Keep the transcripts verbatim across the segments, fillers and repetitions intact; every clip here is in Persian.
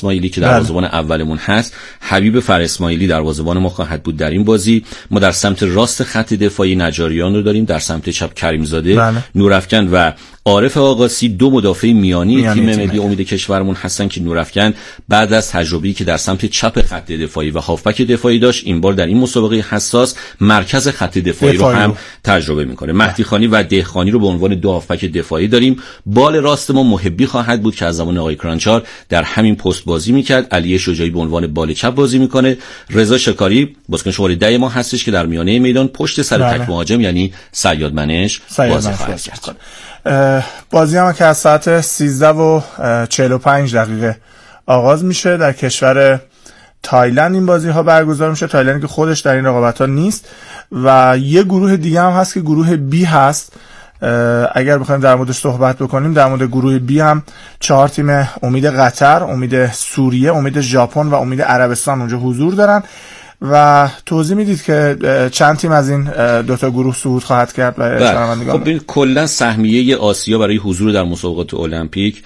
اسماعیلی که دروازه‌بان اولمون هست. حبیب فراسماعیلی دروازه‌بان ما خواهد بود در این بازی. ما در سمت راست خط دفاعی نجاریان رو داریم، در سمت چپ کریمزاده، بله. نورافکن و عارف آقاسی دو مدافع میانی, میانی تیم ملی امید کشورمون هستن که نورافکن بعد از تجربه‌ای که در سمت چپ خط دفاعی و هافبک دفاعی داشت، این بار در این مسابقه حساس مرکز خط دفاعی, دفاعی رو هم رو. تجربه میکنه. مهدی خانی و دهخانی رو به عنوان دو هافبک دفاعی داریم. بال راست ما محبی خواهد بود که از زمان آقای کرانچار در همین پست بازی میکرد. علی شجاعی به عنوان بال چپ بازی میکنه. رضا شکاری بازیکن شماره ده ما هستش که در میانه میدان پشت سر تک مهاجم یعنی صیاد منش بازی خواهد کرد. بازی هم که از ساعت سیزده و چهل و پنج دقیقه آغاز میشه. در کشور تایلند این بازی ها برگزار میشه. تایلند که خودش در این رقابت ها نیست و یه گروه دیگه هم هست که گروه بی هست. اگر بخوایم در موردش صحبت بکنیم، در مورد گروه بی هم چهار تیم امید قطر، امید سوریه، امید ژاپن و امید عربستان اونجا حضور دارن و توضیح میدید که چند تیم از این دوتا گروه صعود خواهد کرد. و خب ببین کلا سهمیه آسیا برای حضور در مسابقات المپیک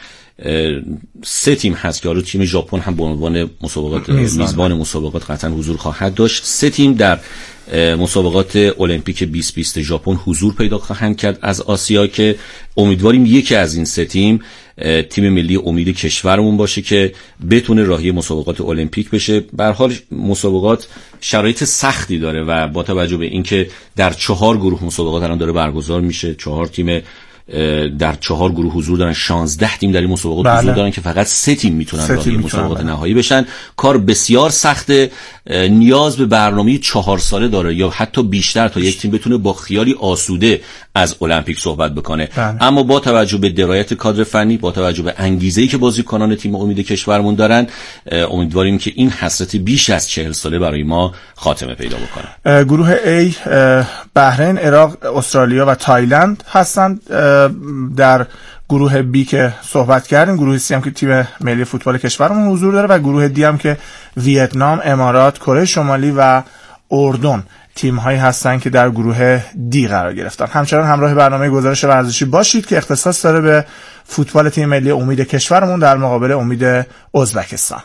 سه تیم هست که تیم ژاپن هم به عنوان مسابقات میزبان مسابقات قطعا حضور خواهد داشت. سه تیم در مسابقات المپیک بیست بیست ژاپن حضور پیدا خواهند کرد از آسیا که امیدواریم یکی از این سه تیم تیم ملی امید کشورمون باشه که بتونه راهی مسابقات المپیک بشه. به هر حال مسابقات شرایط سختی داره و با توجه به اینکه در چهار گروه مسابقات الان داره برگزار میشه، چهار تیم در چهار گروه حضور دارن، شانزده تیم در این مسابقات بله. حضور دارن که فقط سه تیم میتونن راهی مسابقات بله. نهایی بشن. کار بسیار سخته، نیاز به برنامه چهار ساله داره یا حتی بیشتر تا یک تیم بتونه با خیالی آسوده از المپیک صحبت بکنه بله. اما با توجه به درایت کادر فنی، با توجه به انگیزه‌ای که بازیکنان تیم امید کشورمون دارن، امیدواریم که این حسرت بیش از چهل ساله برای ما خاتمه پیدا بکنه. گروه A بحرین، عراق، استرالیا و تایلند هستند. در گروه بی که صحبت کردیم، گروه سی هم که تیم ملی فوتبال کشورمون حضور داره و گروه دی هم که ویتنام، امارات، کره شمالی و اردن تیم هایی هستن که در گروه دی قرار گرفتن. همچنان همراه برنامه گزارش ورزشی باشید که اختصاص داره به فوتبال تیم ملی امید کشورمون در مقابل امید ازبکستان.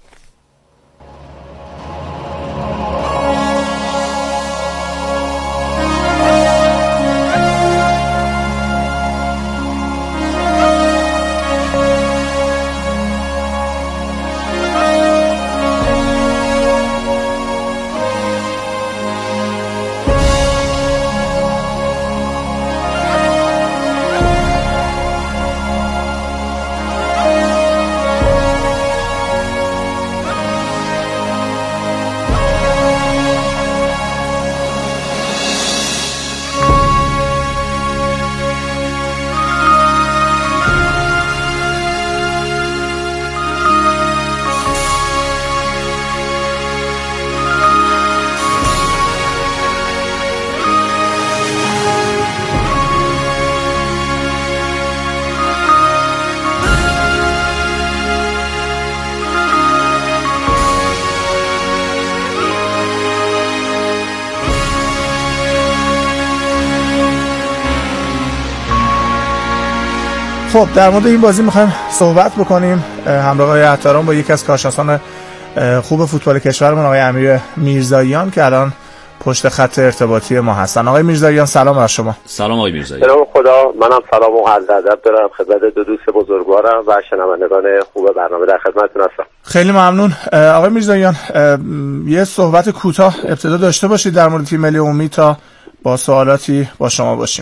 خب در مورد این بازی میخوایم صحبت بکنیم همراه آقای عطاران با یکی از کارشناسان خوب فوتبال کشورمون، آقای امیر میرزاییان که الان پشت خط ارتباطی ما هستن. آقای میرزاییان سلام بر شما. سلام آقای میرزاییان. سلام خدا، منم سلام و عرض ادب دارم خدمت دو دوست بزرگوارم و شنوندگان خوب برنامه در خدمتتون هستم. خیلی ممنون. آقای میرزاییان یه صحبت کوتاه ابتدا داشته باشید در مورد تیم ملی امید تا با سوالاتی با شما باشیم.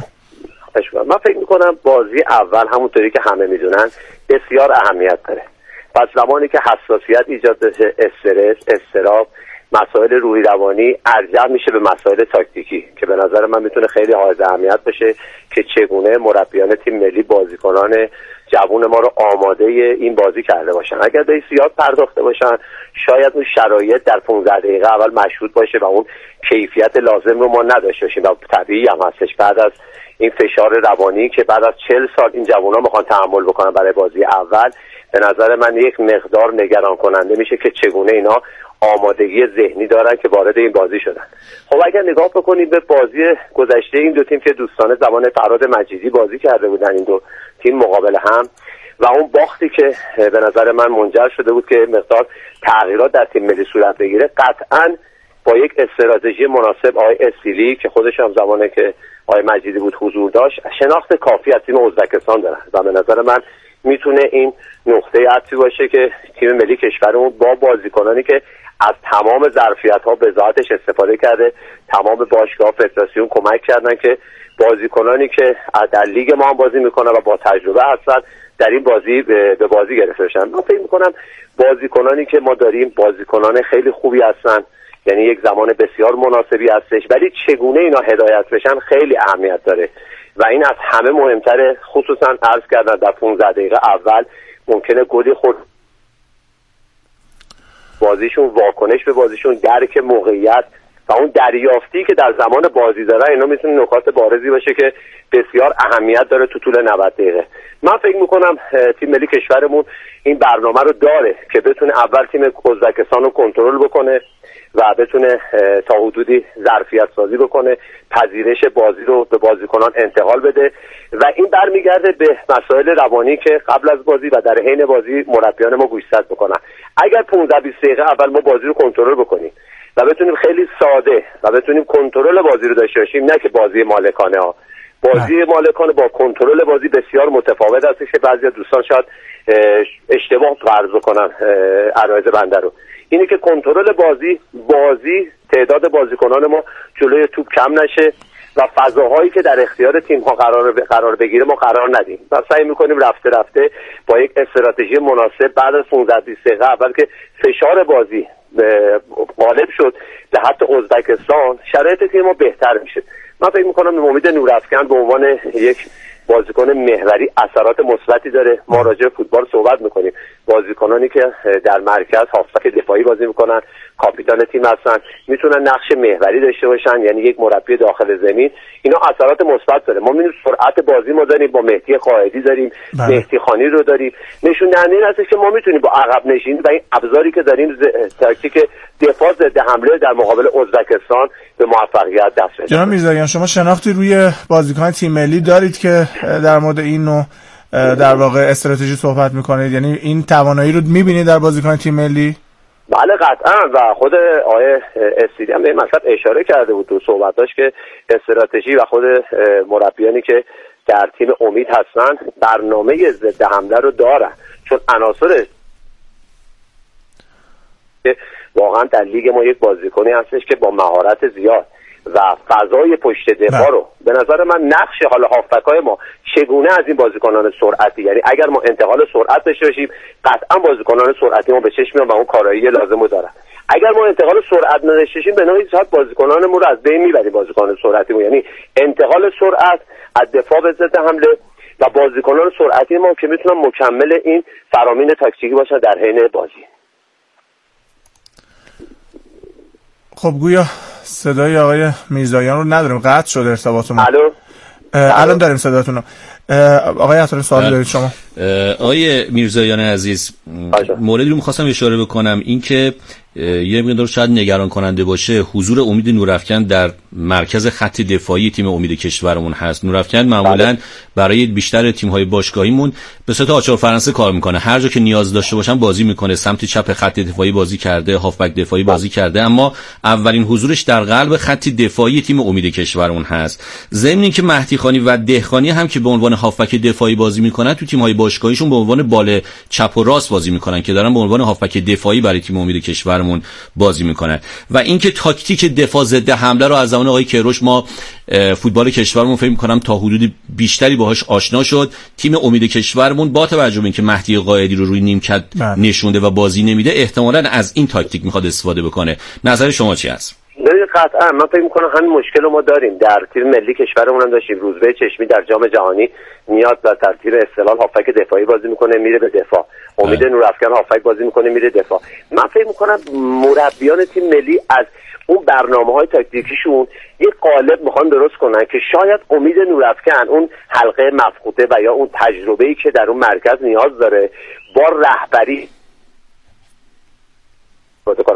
من فکر میکنم بازی اول همونطوری که همه میدونن بسیار اهمیت داره. پس زمانی که حساسیت ایجاد بشه، استرس، اضطراب، مسائل روحی روانی ارجع میشه به مسائل تاکتیکی که به نظر من میتونه خیلی حائز اهمیت بشه که چگونه مربیان تیم ملی بازیکنان جوان ما رو آماده این بازی کرده باشن. اگر به زیاد پرداخته باشن شاید اون شرایط در پانزده دقیقه اول مشهود باشه و اون کیفیت لازم رو ما نداشته باشیم و طبیعی هم هستش بعد از این فشار روانی که بعد از چهل سال این جوونا میخوان تحمل بکنن برای بازی اول. به نظر من یک مقدار نگران کننده میشه که چگونه اینا آمادگی ذهنی دارن که وارد این بازی شدن. خب اگر نگاه بکنید به بازی گذشته این دو تیم که دوستانه زمان فراد مجیدی بازی کرده بودن، این دو تیم مقابل هم، و اون باختی که به نظر من منجر شده بود که مقدار تغییرات در تیم ملی صورت بگیره، قطعاً با یک استراتژی مناسب آقای استیلی که خودش هم زمانی که آقای مجیدی بود حضور داشت، شناخت کافی از تیم ازبکستان داره و به نظر من میتونه این نقطه عطفی باشه که تیم ملی کشورمون با بازیکنانی که از تمام ظرفیت‌ها به ذاتش استفاده کرده، تمام باشگاه فدراسیون کمک کردن که بازیکنانی که در لیگ ما هم بازی میکنن و با تجربه هستن در این بازی به بازی گرفته بشن. من فکر میکنم بازیکنانی که ما داریم بازیکنان خیلی خوبی هستن، یعنی یک زمان بسیار مناسبی هستش، ولی چگونه اینا هدایت بشن خیلی اهمیت داره و این از همه مهمتره. خصوصا عرض کردن در پانزده دقیقه اول ممکنه گلی خورد بازیشون، واکنش به بازیشون، درک موقعیت و اون دریافتی که در زمان بازی داره، اینا میتونه نکات بارزی باشه که بسیار اهمیت داره تو طول نود دقیقه. من فکر میکنم تیم ملی کشورمون این برنامه رو داره که بتونه اول تیم ازبکستان رو کنترل بکنه و بتونه تا حدودی ظرفیت سازی بکنه، پذیرش بازی رو به بازیکنان انتقال بده و این برمیگرده به مسائل روانی که قبل از بازی و در حین بازی مربیان ما گوشزد بکنن. اگر پانزده بیست دقیقه اول ما بازی رو کنترل بکنیم و بتونیم خیلی ساده و بتونیم کنترل بازی رو داشته باشیم، نه که بازی مالکانه ها، بازی مالکانه با کنترل بازی بسیار متفاوت است که بعضی دوستان شاید اشتباه فرض بکنن عرایض بنده رو. اینه که کنترل بازی بازی تعداد بازیکنان ما جلوی توپ کم نشه و فضاهایی که در اختیار تیم ها قرار ب... قرار بگیره ما قرار ندیم و سعی میکنیم رفته رفته با یک استراتژی مناسب بعد از پانزده بیست دقیقه اول که فشار بازی غالب شد به حتی ازبکستان، شرایط تیم ما بهتر میشه. من فکر میکنم امید نورافکن به عنوان یک بازیکن محوری اثرات مثبتی داره. ما راجع به فوتبال صحبت میکنیم، بازیکنانی که در مرکز هافبک دفاعی بازی میکنن، کاپیتان تیم هستن، میتونن نقش محوری داشته باشن، یعنی یک مربی داخل زمین. اینا اثرات مثبت داره. ما میبینیم سرعت بازی ما داریم، با مهدی قائدی داریم، مهدی خانی رو داریم، نشون دهنده این هستش که ما میتونیم با عقب نشینی و این ابزاری که داریم تاکتیک دفاع ضد حمله در مقابل ازبکستان به موفقیت دست پیدا. جناب میرزاییان، شما شناختی روی بازیکن تیم ملی دارید که در مورد این نوع در واقع استراتژی صحبت میکنید؟ یعنی این توانایی رو میبینید در بازیکن تیم ملی؟ بله قطعا و خود آقای استیلی هم به این مطلب اشاره کرده بود تو صحبتاش که استراتژی و خود مربیانی که در تیم امید هستن برنامه ضد حمله رو دارن، چون عناصر واقعا در لیگ ما یک بازیکنی هستش که با مهارت زیاد و فضای پشت دفاع رو به نظر من نقش حالا هافبک‌های ما چگونه از این بازیکنان سرعتی، یعنی اگر ما انتقال سرعت داشته باشیم قطعا بازیکنان سرعتی ما به چشم میان و اون کارایی لازم رو دارن. اگر ما انتقال سرعت نداشته باشیم به نوعی صد بازیکنانمون رو از بین میبریم، بازیکنان سرعتی ما، یعنی انتقال سرعت از دفاع به ضد حمله و بازیکنان سرعتی ما که میتونن مکمل این فرامین تاکتیکی باشن در حین بازی. خب گویا صدای آقای میرزاییان رو نداریم، قطع شد ارتباطمون. الو الان داریم صداتون رو. آقای عطاری سوال دارید شما؟ آقای میرزاییان عزیز، موردی رو می‌خواستم اشاره بکنم، این که یه مقدار شاید نگران کننده باشه حضور امید نورافکن در مرکز خط دفاعی تیم امید کشورمون هست. نورافکن معمولاً برای بیشتر تیم‌های باشگاهیمون به صورت آچار فرانسه کار میکنه، هر جا که نیاز داشته باشن بازی میکنه، سمت چپ خط دفاعی بازی کرده، هافبک دفاعی بازی کرده، اما اولین حضورش در قلب خط دفاعی تیم امید کشورمون هست. ضمن اینکه مهدی خانی و دهخانی هم که به عنوان هافبک دفاعی بازی میکنن تو تیم‌های باشگاهیشون به عنوان بال چپ و راست بازی میکنن که دارن به عنوان هافبک دفاعی برای تیم امید کشور بازی میکنن. و اینکه تاکتیک دفاع ضد حمله رو از زمان آقای کیروش ما فوتبال کشورمون فکر میکنم تا حدود بیشتری باهاش آشنا شد. تیم امید کشورمون با توجه به اینکه مهدی قائدی رو روی نیمکت نشونده و بازی نمیده احتمالاً از این تاکتیک میخواد استفاده بکنه. نظر شما چی هست؟ قطعا من فکر میکنم همین مشکل رو ما داریم در تیم ملی کشورمون هم داشتیم. روزبه چشمی در جام جهانی میاد و در تیم استقلال هافک دفاعی بازی میکنه میره به دفاع، امید نورافکن هافک بازی میکنه میره دفاع. من فکر میکنم مربیان تیم ملی از اون برنامه‌های تاکتیکیشون یک قالب میخوان درست کنن که شاید امید نورافکن اون حلقه مفقوده و یا اون تجربه‌ای که در اون مرکز نیاز داره با رهبری کنن.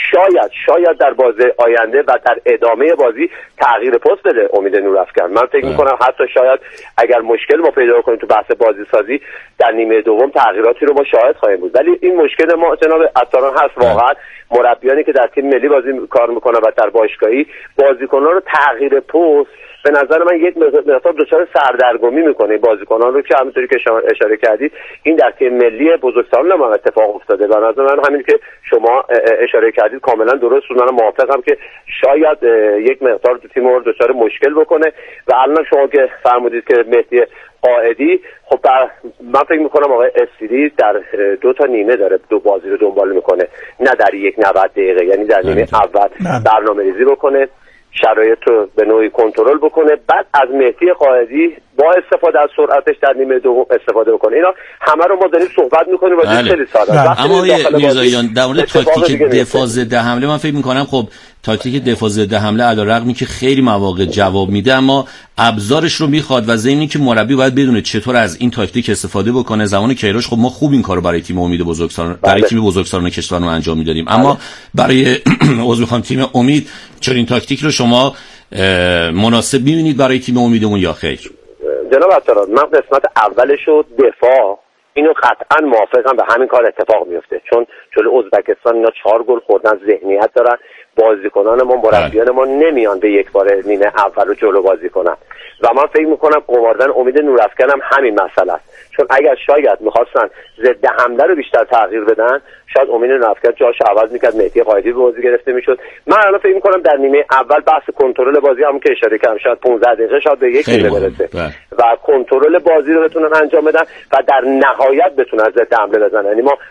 شاید شاید در بازی آینده و در ادامه بازی تغییر پست بده امید نورافکن. من فکر میکنم حتی شاید اگر مشکل ما پیدا کنیم تو بحث بازی سازی در نیمه دوم تغییراتی رو ما شاهد خواهیم بود، ولی این مشکل ما جناب عطاران هست. واقعا مربیانی که در تیم ملی بازی کار میکنن و در باشگاهی بازیکنان رو تغییر پست به نظر من یک مقدار دچار سردرگمی میکنه. بازیکنان رو که همونطوری که شما اشاره کردید این در تیم ملی بزرگسالان ما اتفاق افتاده و نظر من همین که شما اشاره کردید کاملا درست بود. من موافقم که شاید یک مقدار تیم رو دچار مشکل بکنه و الان شما که فرمودید که مهدی قائدی، خب من فکر میکنم آقای استیری در دو تا نیمه داره دو بازی رو دنبال میکنه، نه در یک نود دقیقه، یعنی در نیمه اول برنامه‌ریزی بکنه، شرایط رو به نوعی کنترل بکنه، بعد از مهدی قائدی با استفاده از سرعتش در نیمه دوم استفاده بکنه. اینا همه رو ما داریم صحبت میکنیم و خیلی ساده. اما میرزاییان در مورد تاکتیک دفاع ضد حمله من فکر میکنم خب تاکتیک دفاع ضد حمله علیرغمی که خیلی مواقع جواب میده اما ابزارش رو میخواد و ضمن که مربی باید بدونه چطور از این تاکتیک استفاده بکنه. زمان کیروش خب ما خوب این کارو برای تیم امید بزرگسالان برای تیم بزرگسالان کشورمون انجام میدادیم، اما برای عضو میخوام تیم امید چون این تاکتیک رو شما مناسب میبینید برای تیم امیدمون یا خیر؟ جناب عطاران من قسمت اولش رو دفاع اینو قطعا موافقم و همین کار اتفاق میفته، چون جلو ازبکستان اینا چهار گل خوردن، ذهنیت دارن، بازیکنان ما مربیان ما نمیان به یک بار نیمه اول رو جلو بازی کنن و من فکر میکنم قماردن امید نورافکن هم همین مسئله است، چون اگر شاید میخواستن ضد حمله رو بیشتر تغییر بدن شاید امید نورافکن جاش عوض میکرد، مهدی قائدی به بازی گرفته میشد. من الان فکر میکنم در نیمه اول بحث کنترل بازی هم که اشاره کردم شاید پانزده دقیقه شاید به یک نیمه برسه و کنترل بازی رو بتونن انجام بدن و در نهایت بتونن ضد حمله بزنن. یعنی ما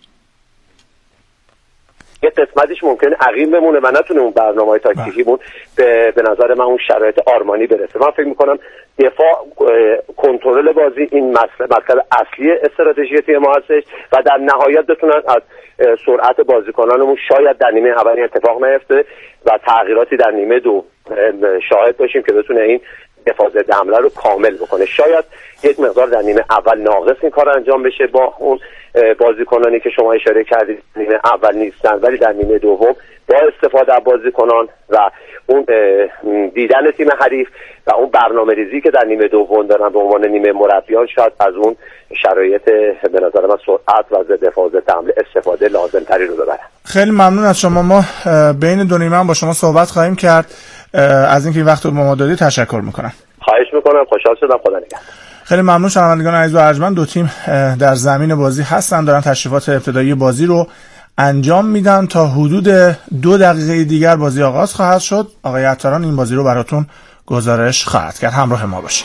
یه قسمتیش ممکنه عقیم بمونه و نتونه اون برنامه‌های تاکتیکیمون به به نظر من اون شرایط آرمانی برسه. من فکر می‌کنم دفاع کنترل بازی این مسئله اصلی استراتژی تیم ما هستش و در نهایت بتونن از سرعت بازیکنانمون شاید در نیمه اولی اتفاق نیفته و تغییراتی در نیمه دو شاهد باشیم که بتونه این دفاع ضد حمله رو کامل بکنه. شاید یک مقدار در نیمه اول ناقص این کار انجام بشه با اون بازیکنانی که شما اشاره کردید نیمه اول نیستن، ولی در نیمه دوم با استفاده از بازیکنان و اون دیدن تیم حریف و اون برنامه‌ریزی که در نیمه دوم دارن به عنوان نیمه مربیان شاید از اون شرایط به نظر من سرعت و ضد دفاع ضد حمله استفاده لازم تری رو ببرن. خیلی ممنون از شما. ما بین دو نیمه هم با شما صحبت خواهیم کرد. از اینکه این وقت رو به ما دادید تشکر میکنم. خواهش میکنم، خوشحال شدم. خدا نگهدار. خیلی ممنون. شنوندگان عزیز و ارجمند، دو تیم در زمین بازی هستن، دارن تشریفات ابتدایی بازی رو انجام میدن. تا حدود دو دقیقه دیگر بازی آغاز خواهد شد. آقای عطاران این بازی رو براتون گزارش خواهد کرد. همراه ما باشید.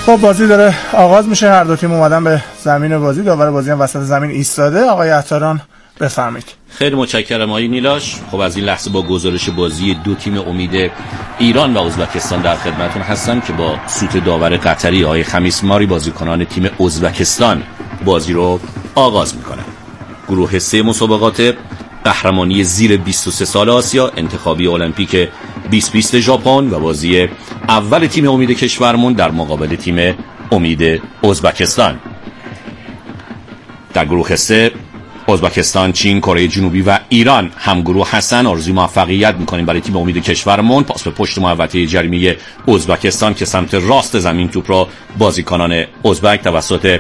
خب بازی داره آغاز میشه، هر دو تیم اومدن به زمین بازی، داور بازی هم وسط زمین ایستاده. آقای عطاران بفرمایید. خیلی متشکرم آقای نیلاش. خب از این لحظه با گزارش بازی دو تیم امید ایران و ازبکستان در خدمتتون هستم که با سوت داور قطری آقای خمیسماری بازیکنان تیم ازبکستان بازی رو آغاز میکنن. گروه سه مسابقات قهرمانی زیر بیست و سه سال آسیا، انتخابی المپیک بیست بیست ژاپن و بازی اول تیم امید کشورمون در مقابل تیم امید ازبکستان. در گروه سه ازبکستان، چین، کره جنوبی و ایران هم گروه هستن. آرزوی موفقیت میکنیم برای تیم امید کشورمون. پاس به پشت محوطه جریمه ازبکستان که سمت راست زمین توپ را بازیکنان ازبک توسط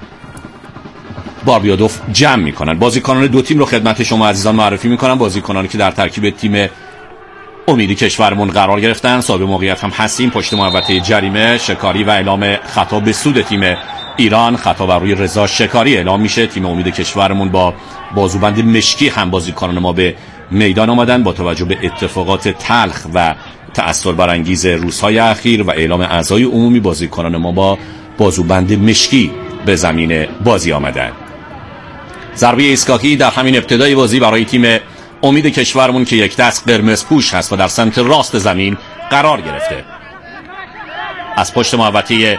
باربیادوف جمع میکنن. بازیکنان دو تیم رو خدمت شما عزیزان معرفی میکنم. بازیکنانی که در ترکیب تیم امید کشورمون قرار گرفتن. صاحب موقعیت هم هستیم پشت محوطه جریمه. شکاری و اعلام خطا به سود تیم ایران. خطا بر روی رضا شکاری اعلام میشه. تیم امید کشورمون با بازوبند مشکی هم بازیکنان ما به میدان آمدن. با توجه به اتفاقات تلخ و تأثیر برانگیز روزهای اخیر و اعلام اعضای عمومی، بازیکنان ما با بازوبند مشکی به زمین بازی آمدن. ضربه ایستگاهی در همین ابتدای بازی برای تیم امید کشورمون که یک دست قرمز پوش هست و در سمت راست زمین قرار گرفته. از پشت محوطه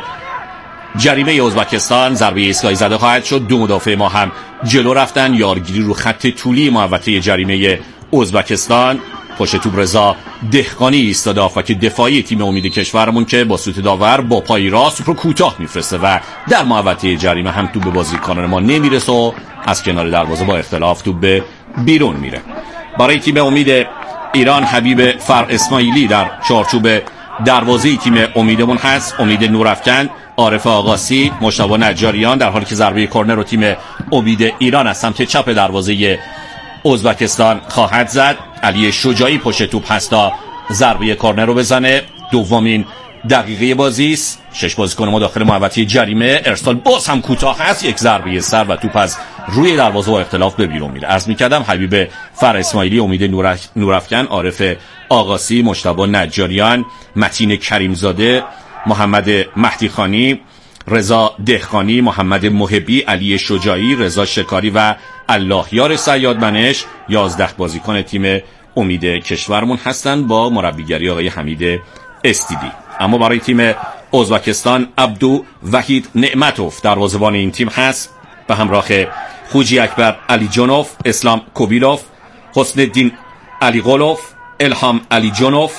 جریمه ازبکستان ضربه ایستگاهی زده خواهد شد. دو مدافع ما هم جلو رفتن. یارگیری رو خط طولی محوطه جریمه ازبکستان. پشت توپ رضا دهقانی ایستاده، هافبک دفاعی تیم امید کشورمون که با سوت داور با پای راست توپ رو کوتاه میفرسته و در محوطه جریمه هم توپ به بازیکنان ما نمیرسه و از کنار دروازه با اختلاف توپ به بیرون میره. برای تیم امید ایران حبیب فر اسماعیلی در چارچوب دروازه تیم امیدمون هست. امید نورافکن، عارف آقاسی، مشتبه نجاریان، در حالی که ضربه کرنر رو تیم امید ایران از سمت چپ دروازه ازبکستان خواهد زد. علی شجاعی پشت توپ هست تا ضربه کرنر رو بزنه. دومین دقیقه بازی است. شش بازیکن ما داخل محوطه جریمه. ارسال باز هم کوتاه هست. یک ضربه سر و توپ از روی دروازه با اختلاف به بیرون میره. عرض می‌کردم حبیب فر اسماعیلی، امید نورافکن، عارف آقاسی، مجتبی نجاریان، متین کریمزاده، محمد مهدی خانی، رضا دهقانی، محمد محبی، علی شجاعی، رضا شکاری و اللهیار سیادمنش یازده بازیکن تیم امید کشورمون هستند با مربیگری آقای حمید استیدی. اما برای تیم ازبکستان عبدو وحید نعمتوف دروازه‌بان این تیم هست به همراه خوجی اکبر علی جنوف، اسلام کوبیلوف، حسن الدین علی قلوف، الهام علی جنوف،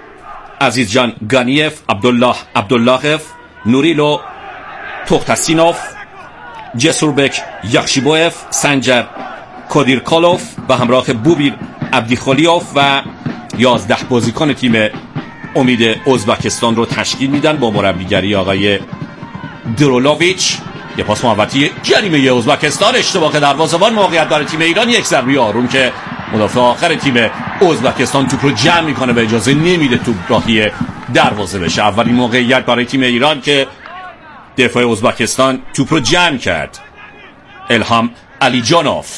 عزیز جان گانیف، عبدالله عبداللهف، نوریلو توختسینوف، جسوربک یخشیبویف، سنجر کودیرکالوف و همراه بوبیر عبدیخولیوف و یازده بازیکن تیم امید ازبکستان رو تشکیل میدن با مربیگری آقای درولوویچ. یه پاس محوطه جریمه ازبکستان، اشتباه دروازه‌بان، موقعیت برای تیم ایران. یک ضربه آروم که مدافع آخر تیم ازبکستان توپ رو جمع میکنه و اجازه نمیده توپ راهی دروازه بشه. اولین موقعیت برای تیم ایران که دفاع ازبکستان توپ رو جمع کرد. الهام علی جانوف،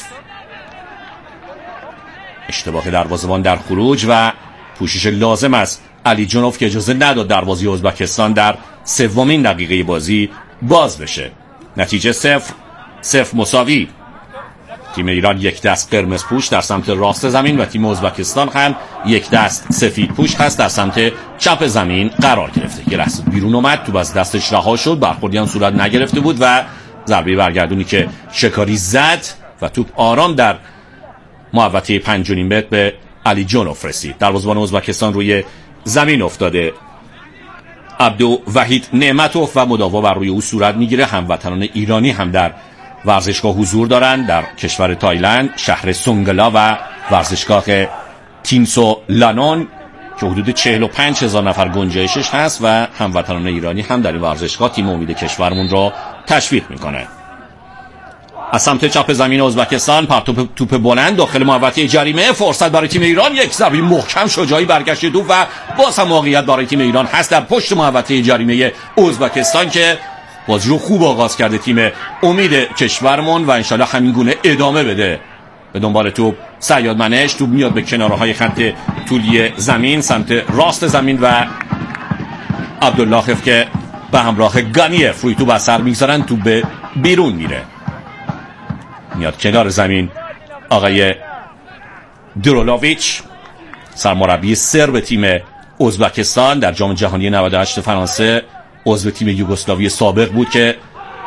اشتباه دروازه‌بان در خروج و پوشش لازم از علی جانوف که اجازه نداد دروازه ازبکستان در سومین دقیقه بازی باز بشه. نتیجه صفر صفر مساوی. تیم ایران یک دست قرمز پوش در سمت راست زمین و تیم ازبکستان هم یک دست سفید پوش هست در سمت چپ زمین قرار گرفته. یه لحظه بیرون اومد، توپ از دستش رها شد، برخوردی هم صورت نگرفته بود و ضربه برگردونی که شکاری زد و توپ آرام در محوطه پنج و نیم متر به علی جانوف رسید. دروازه‌بان ازبکستان روی زمین افتاده. عبدو وحید نعمتوف و مداوا بر روی او صورت میگیره. هموطنان ایرانی هم در ورزشگاه حضور دارن در کشور تایلند، شهر سونگلا و ورزشگاه تینسو لانون که حدود چهل و پنج هزار نفر گنجایشش هست و هموطنان ایرانی هم در این ورزشگاه تیم امید کشورمون را تشویق میکنه. از سمت چپ زمین ازبکستان پرتاب توپ بلند داخل محوطه جریمه. فرصت برای تیم ایران، یک ضربه محکم شجاعی برگشت توپ و باز هم موقعیت برای تیم ایران هست در پشت محوطه جریمه ازبکستان که بازی رو خوب آغاز کرده تیم امید کشورمون و انشالله همین گونه ادامه بده. به دنبال توپ سیادمنش، توپ میاد به کنارهای خط طولی زمین سمت راست زمین و عبداللهف که به همراه گانیف روی توپ اثر میگذارن، توپ به بیرون میره. میاد کنار زمین آقای درولاویچ، سرمربی سرب تیم ازبکستان در جام جهانی نود و هشت فرانسه، عضو تیم یوگسلاوی سابق بود که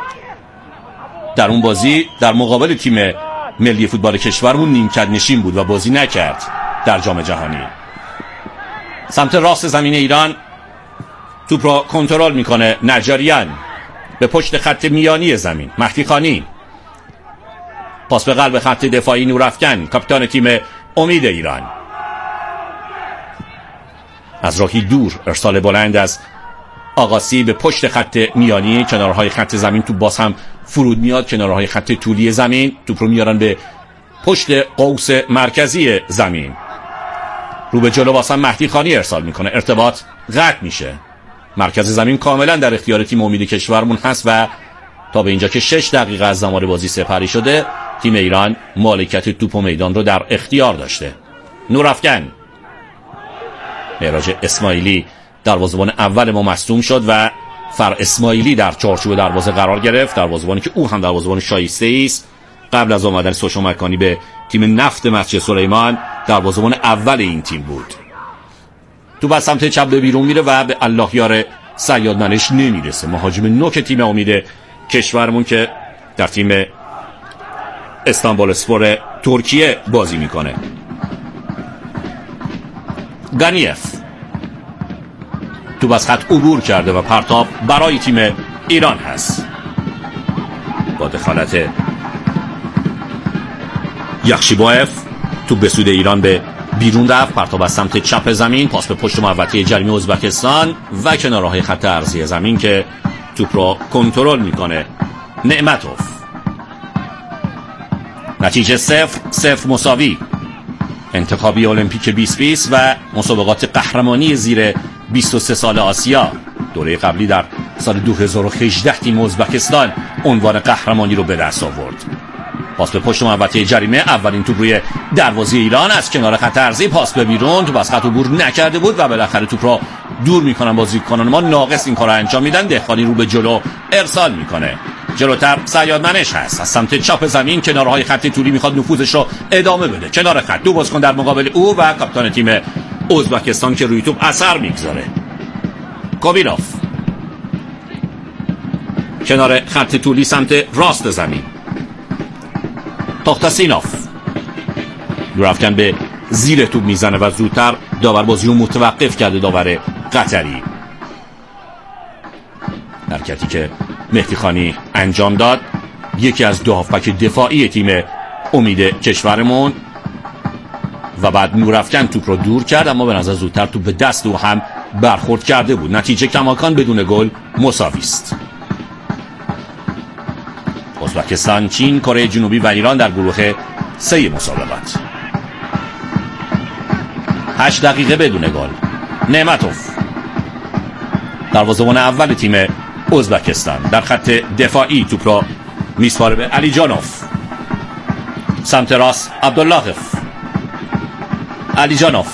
در اون بازی در مقابل تیم ملی فوتبال کشورمون نیمکت نشین بود و بازی نکرد در جام جهانی. سمت راست زمین ایران توپ را کنترل میکنه نجاریان به پشت خط میانی زمین. مهدی خانی پاس به قلب خط دفاعی نورافکن، کاپیتان تیم امید ایران، از راهی دور ارسال بلند از آقاسی به پشت خط میانی کنارهای خط زمین. توپ باز هم فرود میاد کنارهای خط طولی زمین، توپ رو میارن به پشت قوس مرکزی زمین. رو به جلو واسه مهدی خانی ارسال میکنه، ارتباط قطع میشه. مرکز زمین کاملا در اختیار تیم امید کشورمون هست و تا به اینجا که شش دقیقه از زمان بازی سپری شده، تیم ایران مالکیت توپ و میدان رو در اختیار داشته. نورافکن، معراج اسماعیلی دروازه‌بان اول ما مصدوم شد و فر اسماعیلی در چارچوب دروازه قرار گرفت، دروازه‌بانی که او هم دروازه‌بان شایسته است. قبل از آمدن سوشا مکانی به تیم نفت مسجد سلیمان دروازه‌بان اول این تیم بود. تو به سمت چپ به بیرون میره و به الله یار صیاد منش نمیرسه. مهاجم نوک تیم امید کشورمون که در تیم استانبول اسپور ترکیه بازی میکنه. گانیف تو از خط عبور کرده و پرتاب برای تیم ایران هست. با دخالت یخشیبایف تو به سود ایران به بیرون رفت، پرتاب از سمت چپ زمین، پاس به پشت محوطه جریمه ازبکستان و کنارهای خط عرضی زمین که توپ را کنترل میکنه نعمتوف. نتیجه صفر صفر مساوی. انتخابی المپیک بیست بیست و مسابقات قهرمانی زیر بیست و سه سال آسیا. دوره قبلی در سال دو هزار و هجده تیم ازبکستان عنوان قهرمانی رو به دست آورد. پاس به پشت محوطه جریمه، اولین توپ روی دروازه ایران از کنار خط عرضی، پاس به بیرون، توپ از خط عبور نکرده بود و بالاخره توپ را دور میکنن بازیکنان ما. ناقص این کارو انجام میدن. دهقانی رو به جلو ارسال میکنه. جلوتر صیاد منش هست از سمت چپ زمین، کنارهای خط طولی میخواد نفوذش رو ادامه بده. کنار خط دو بازیکن در مقابل او و کاپیتان تیم ازبکستان که روی توپ اثر میگذاره. کوبیلوف کنار خط طولی سمت راست زمین. تاختاسینوف نورافکن به زیر توپ میزنه و زودتر داور بازی رو متوقف کرده، داور قطری. حرکتی که مهدی خانی انجام داد، یکی از دو هافبک دفاعی تیم امید کشورمون، و بعد نورافکن توپ رو دور کرد، اما به نظر زودتر توپ به دست او هم برخورد کرده بود. نتیجه کماکان بدون گل مساوی است. ازبکستان، چین، کره جنوبی و ایران در گروه سه مسابقات. هشت دقیقه بدون گل. نعمتوف دروازه‌بان اول تیم ازبکستان در خط دفاعی توپ را میسپاره به علی جانوف. سمت راست عبداللهف. علی جانوف،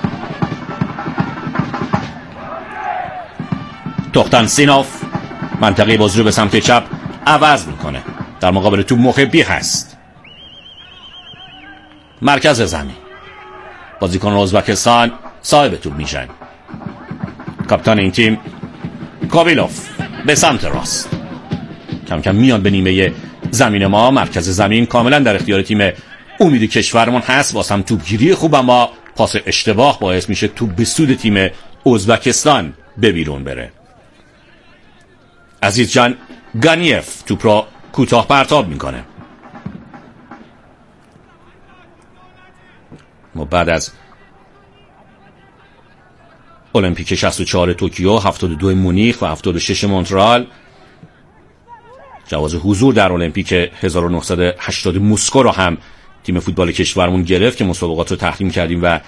توختن سینوف منطقه بازی رو به سمت چپ عوض میکنه. در مقابل توپ محبی هست. مرکز زمین بازیکن ازبکستان صاحب توپ میشن. کاپیتان این تیم کوبیلوف به سمت راست کم کم میان به نیمه زمین ما. مرکز زمین کاملا در اختیار تیم امید کشورمون هست. واسه هم توپگیری خوب، اما پاس اشتباه باعث میشه توپ به سود تیم ازبکستان به بیرون بره. عزیز جان گانیف توپ را کوتاه پرتاب میکنه. ما بعد از المپیک شصت و چهار توکیو، هفتاد و دو مونیخ و هفتاد و شش مونترال جواز حضور در المپیک هزار و نهصد و هشتاد مسکو رو هم تیم فوتبال کشورمون گرفت که مسابقات رو تحریم کردیم و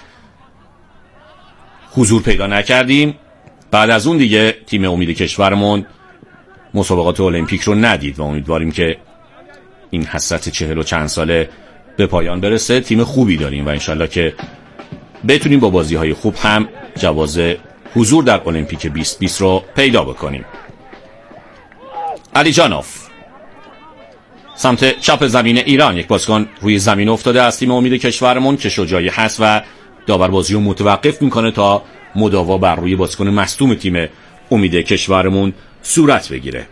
حضور پیدا نکردیم. بعد از اون دیگه تیم امید کشورمون مسابقات المپیک رو ندید و امیدواریم که این حسرت چهل و چند ساله به پایان برسه. تیم خوبی داریم و انشالله که بتونیم با بازی های خوب هم جواز حضور در المپیک بیست بیست رو پیدا بکنیم. علیجانوف سمت چپ زمین ایران، یک بازیکن روی زمین افتاده از تیم امید کشورمون که شجاعی هست و داور بازی رو متوقف میکنه تا مداوا بر روی بازیکن مصدوم تیم امید کشورمون صورت بگیره.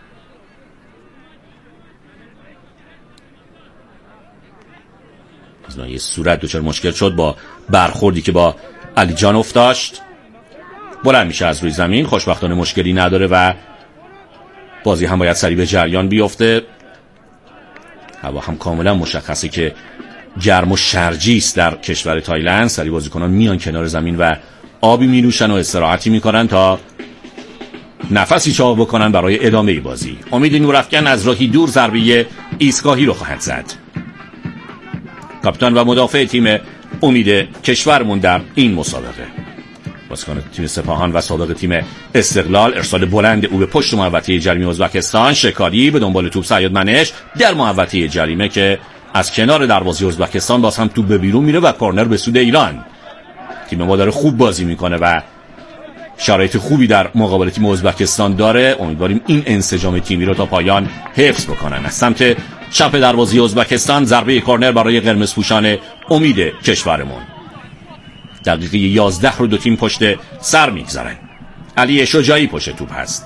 از ناحیه صورت دچار مشکل شد با برخوردی که با علیجانوف داشت. بلند میشه از روی زمین، خوشبختانه مشکلی نداره و بازی هم باید سریع به جریان بیفته. هوا هم کاملا مشخصه که گرم و شرجی است در کشور تایلند. سریع بازیکنان میان کنار زمین و آبی می‌نوشن و استراحتی میکنن تا نفسی چاق بکنن برای ادامه بازی. امید نورافکن از راهی دور ضربه ایستگاهی رو خواهد زد. کاپیتان و مدافع تیم امید کشورمون در این مسابقه، بازیکن تیم سپاهان و سابق تیم استقلال، ارسال بلند او به پشت محوطه جریمه ازبکستان، شکاری به دنبال توپ سعید منش در محوطه جریمه که از کنار دروازه ازبکستان باز هم توپ به بیرون میره و کورنر به سود ایران. تیم ما داره خوب بازی میکنه و شرایط خوبی در مقابل تیم ازبکستان داره. امیدواریم این انسجام تیمی رو تا پایان حفظ بکنن. از سمت چپ دروازه ازبکستان ضربه کورنر برای قرمز پوشان امید کشورمون. دقیقه یازده رو دو تیم پشت سر میگذارن. علی شجاعی پشت توپ هست.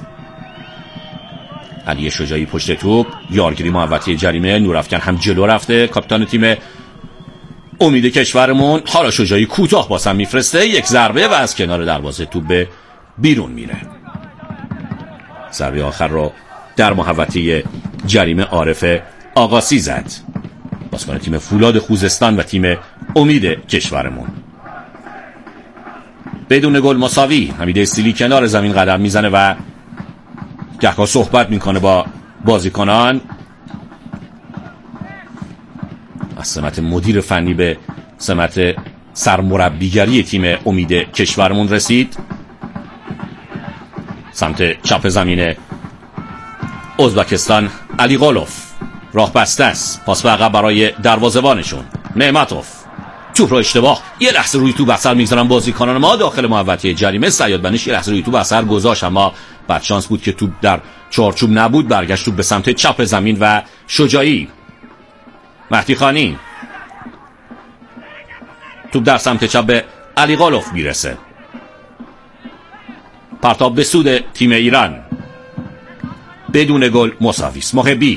علی شجاعی پشت توپ، یارگیری محوطه جریمه، نورافکن هم جلو رفته. کاپیتان تیم امید کشورمون حالا شجاعی کوتاه باسم میفرسته، یک ضربه و از کنار دروازه توپ به بیرون میره. ضربه آخر رو در محوطه جریمه عارف آقاسی زد، بازیکن تیم فولاد خوزستان و تیم امید کشورمون. بدون گل مساوی. حمید استیلی کنار زمین قدم میزنه و گهگاه صحبت میکنه با بازیکنان. از سمت مدیر فنی به سمت سرمربیگری تیم امید کشورمون رسید. سمت چپ زمین ازبکستان علی قالوف راه بسته است. پاس به عقب برای دروازه‌بانشون نعمتوف. توپ رو اشتباه، یه لحظه روی توپ اثر میگذارن بازیکنان ما داخل محوطه جریمه. سیاد بنش یه لحظه روی توپ اثر گذاشت، اما بعد شانس بود که توپ در چارچوب نبود. برگشت توپ به سمت چپ زمین و شجاعی، مهدی خانی، توپ در سمت چپ به علی قالوف میرسه. پرتاب به سود تیم ایران. بدون گل مساوی است. محبی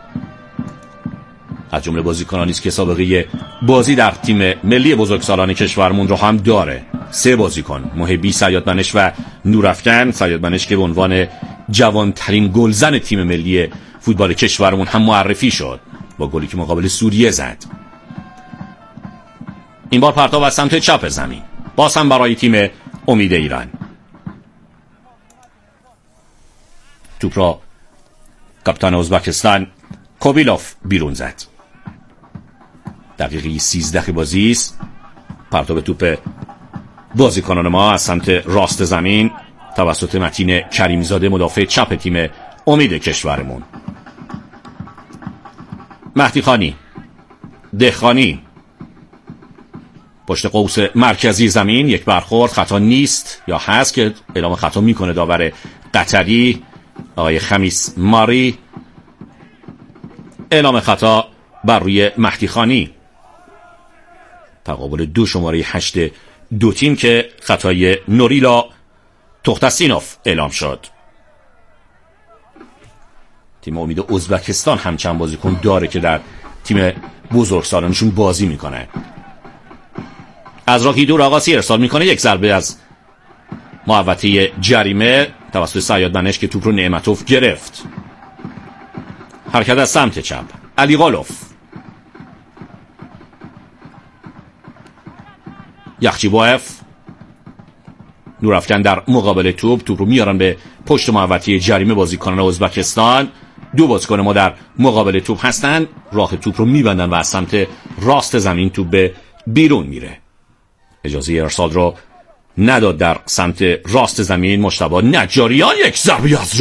از جمله بازیکنانی است که سابقه بازی در تیم ملی بزرگسالان کشورمون رو هم داره. سه بازیکن، محبی، سیاد منش و نورافکن. سیاد منش که به عنوان جوانترین گلزن تیم ملی فوتبال کشورمون هم معرفی شد با گلی که مقابل سوریه زد. این بار پرتاب از سمت چپ زمین، باز هم برای تیم امید ایران. توپ را کاپیتان ازبکستان کوبیلوف بیرون زد. دقیقه سیزده بازی است. پرتاب توپ بازیکنان ما از سمت راست زمین توسط متین کریمزاده، مدافع چپ تیم امید کشورمون. مهدی خانی، دهخانی پشت قوس مرکزی زمین. یک برخورد خطا نیست یا هست که اعلام خطا میکنه داور قطری آقای خمیس ماری. اعلام خطا بر روی مهدی خانی. تقابل دو شماره هشت دو تیم که خطای نوریلا تختسینوف اعلام شد. تیم امید ازبکستان هم چند بازیکن داره که در تیم بزرگسالانشون بازی میکنه. از راهی دور آقاسی ارسال میکنه، یک ضربه از محوطه جریمه توسط سیاد منش که توپ رو نعمتوف گرفت. حرکت از سمت چپ علی قالوف. یخچیباف، نورافکن در مقابل توپ. توپ رو میارن به پشت محوطه جریمه بازیکنان ازبکستان. دو بازیکن ما در مقابل توپ هستن، راه توپ رو میبندن و از سمت راست زمین توپ به بیرون میره. اجازه ارسال رو نداد در سمت راست زمین مجتبی نجاریان. یک ضربه از